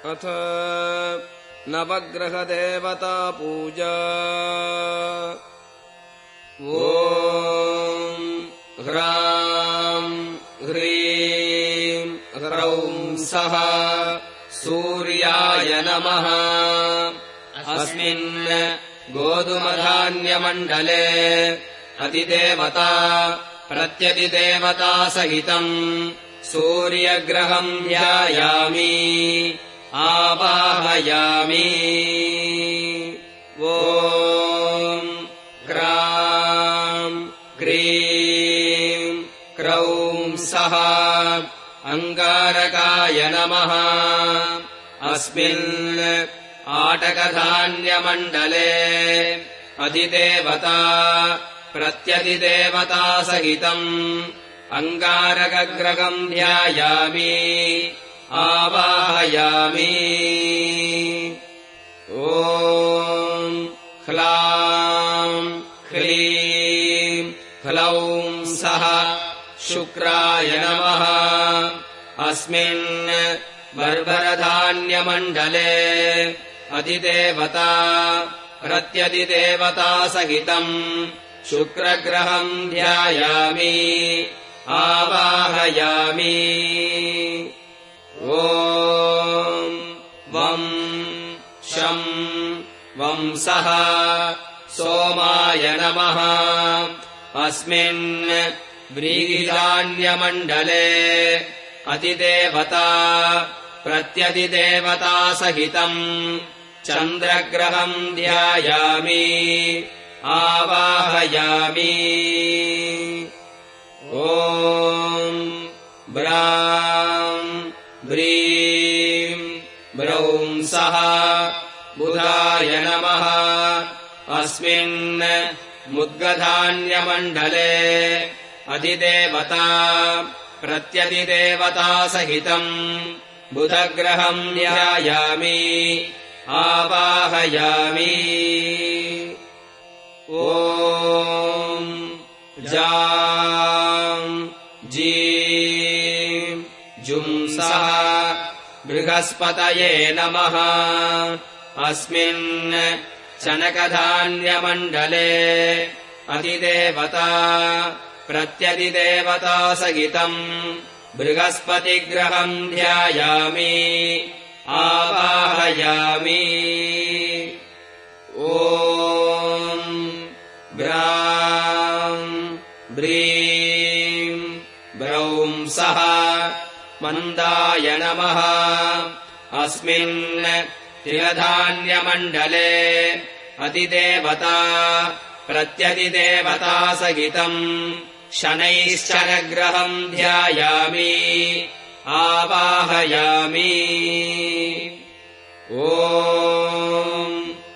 अथ नवग्रहदेवता पूजा। ॐ ह्रां ह्रीं ह्रौं सः सूर्याय नमः। अस्मिन् गोधूमधान्यमण्डले अतिदेवता प्रत्यतिदेवता सहितम् सूर्यग्रहम् ध्यायामि आवाहयामि। ॐ क्रां क्रीं क्रौं सः अङ्गारकाय नमः। अस्मिन् आटकधान्यमण्डले अधिदेवता प्रत्यधिदेवता सहितम् अङ्गारकग्रहम् ध्यायामि आवाहयामि। ॐ ह्लां ह्लीं ह्लौं सः शुक्राय नमः। अस्मिन् बर्बरधान्यमण्डले अधिदेवता प्रत्यधिदेवता सहितम् शुक्रग्रहम् ध्यायामि आवाहयामि। ॐ वं शं वंसः सोमाय नमः। अस्मिन् व्रीहिधान्यमण्डले अधिदेवता प्रत्यधिदेवता सहितम् चन्द्रग्रहम् ध्यायामि आवाहयामि। ॐ ब्रां ब्रीं ब्रौं सः बुधाय नमः। अस्मिन् मुद्गधान्यमण्डले अधिदेवता प्रत्यधिदेवता सहितम् बुधग्रहम् ध्यायामि आवाहयामि। ॐ जां जीं जुंसः बृहस्पतये नमः। अस्मिन् चनकधान्यमण्डले अधिदेवता प्रत्यधिदेवता सहितम् बृहस्पतिग्रहम् ध्यायामि आवाहयामि। ॐ ब्रां ब्रीं ब्रौं सः मन्दाय नमः। अस्मिन् तिलधान्यमण्डले अधिदेवता प्रत्यधिदेवता सहितम् शनैश्चरग्रहम् ध्यायामि आवाहयामि। ॐ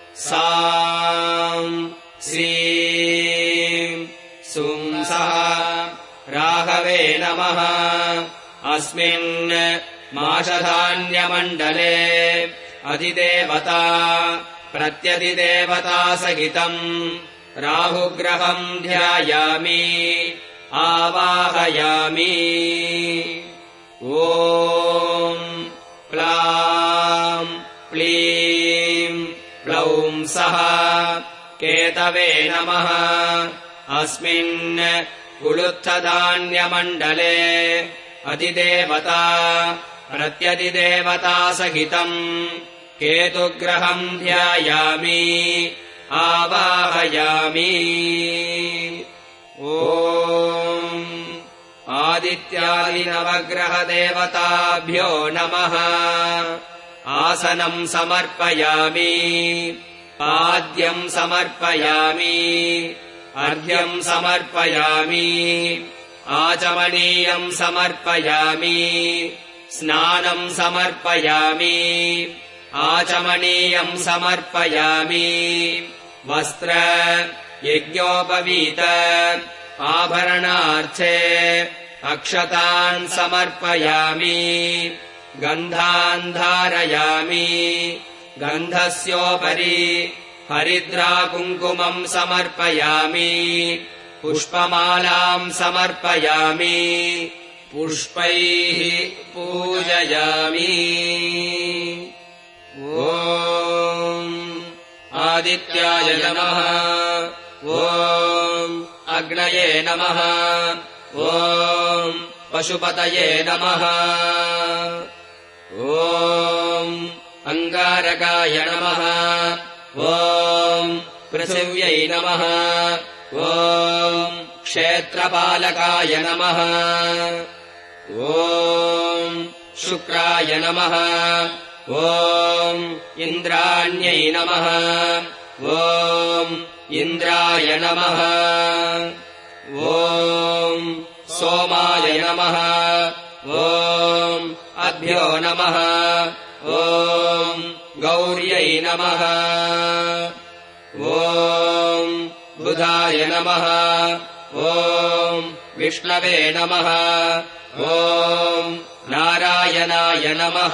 सां श्रीं सुंसः राहवे नमः। अस्मिन् माषधान्यमण्डले अधिदेवता प्रत्यधिदेवता सहितम् राहुग्रहम् ध्यायामि आवाहयामि। ॐ प्लां प्लीं प्लौं सः केतवे नमः। अस्मिन् कुलुत्थधान्यमण्डले अधिदेवता प्रत्यधिदेवता सहितम् केतुग्रहम् ध्यायामि आवाहयामि। ॐ आदित्यादिनवग्रहदेवताभ्यो नमः। आसनम् समर्पयामि पाद्यम् समर्पयामि अर्घ्यम् समर्पयामि आचमनीयम् समर्पयामि स्नानम् समर्पयामि आचमनीयम् समर्पयामि वस्त्र यज्ञोपवीत आभरणार्थे अक्षतान् समर्पयामि गन्धान् धारयामि गन्धस्योपरि हरिद्राकुङ्कुमम् समर्पयामि पुष्पमालाम् समर्पयामि पुष्पैः पूजयामि। ॐ आदित्याय नमः ॐ अग्नये नमः ॐ पशुपतये नमः ॐ अङ्गारकाय नमः ॐ पृथिव्यै नमः ॐ क्षेत्रपालकाय नमः ॐ शुक्राय नमः ॐ इन्द्राण्यै नमः ॐ इन्द्राय नमः ॐ सोमाय नमः ॐ अभ्यो नमः ॐ गौर्यै नमः ॐ बुधाय नमः ॐ विष्णवे नमः ॐ नारायणाय नमः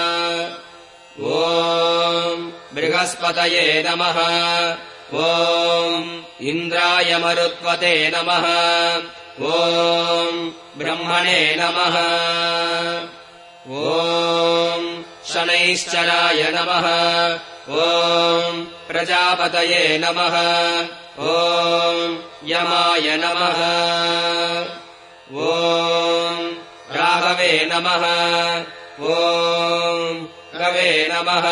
ॐ बृहस्पतये नमः ॐ इन्द्राय मरुत्वते नमः ॐ ब्रह्मणे नमः ॐ शनैश्चराय नमः ॐ प्रजापतये नमः ॐ यमाय नमः ॐ राहवे नमः ॐ रवे नमः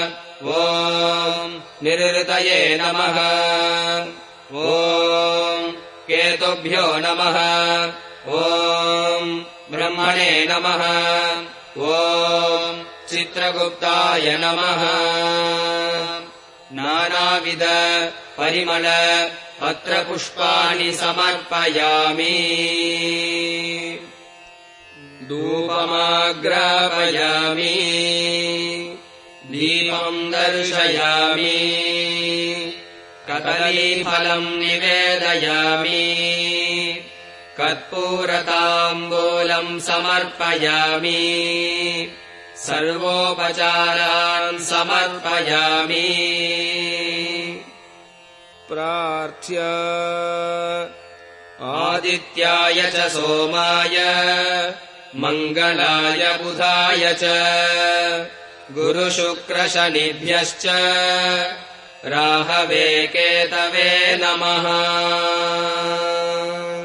ॐ निरृतये नमः ॐ केतुभ्यो नमः ॐ ब्रह्मणे नमः ॐ चित्रगुप्ताय नमः नानाविध परिमल पत्रपुष्पाणि समर्पयामि धूपमाग्रापयामि दीपम् दर्शयामि कदलीफलम् निवेदयामि कर्पूरताम्बूलम् समर्पयामि सर्वोपचारान् समर्पयामि प्रार्थ्य आदित्याय च सोमाय मङ्गलाय बुधाय च गुरुशुक्रशनिभ्यश्च राहवे केतवे नमः।